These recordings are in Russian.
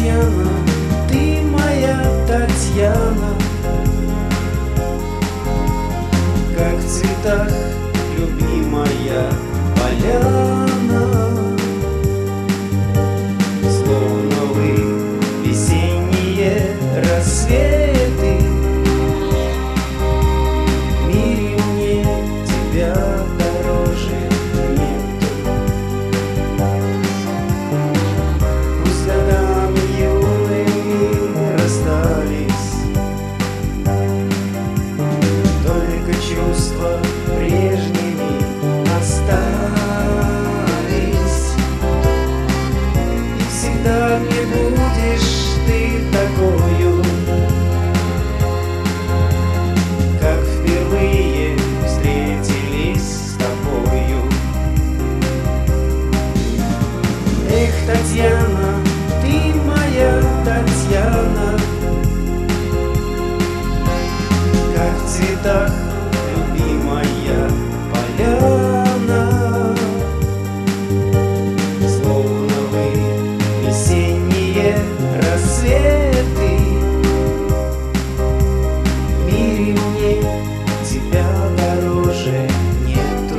Татьяна, ты моя Татьяна, как в цветах любимая поляна, словно вы весенние рассветы. В мире мне тебя дороже нету. Пусть годами юными расстались, только чувства прежними остались. И всегда мне будешь ты такою, как впервые встретились с тобою. Эх, Татьяна, ты моя Татьяна, как в цветах любимая поляна, словно вы весенние рассветы. В мире мне тебя дороже нету.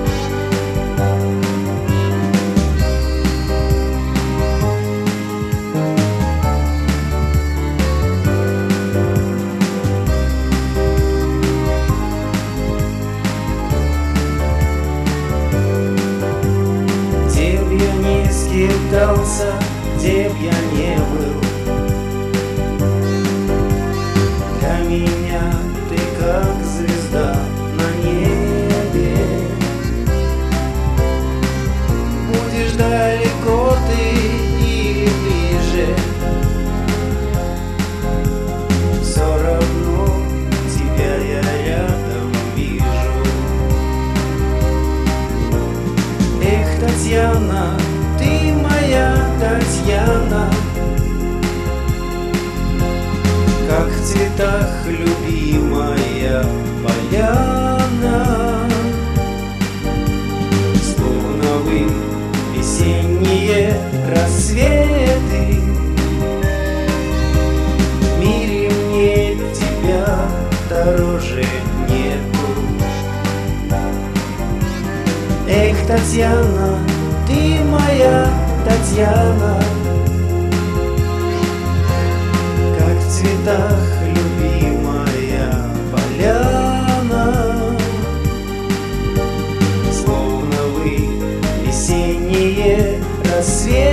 Где б я не скитался, где б я не был, для меня ты как звезда на небе. Будешь далеко ты или ближе, все равно тебя я рядом вижу. Эх, Татьяна, ты моя Татьяна, как в цветах любимая поляна, словно вы весенние рассветы. В мире мне тебя дороже нету. Эх, Татьяна, ты моя Татьяна, как в цветах любимая поляна, словно вы весенние рассветы.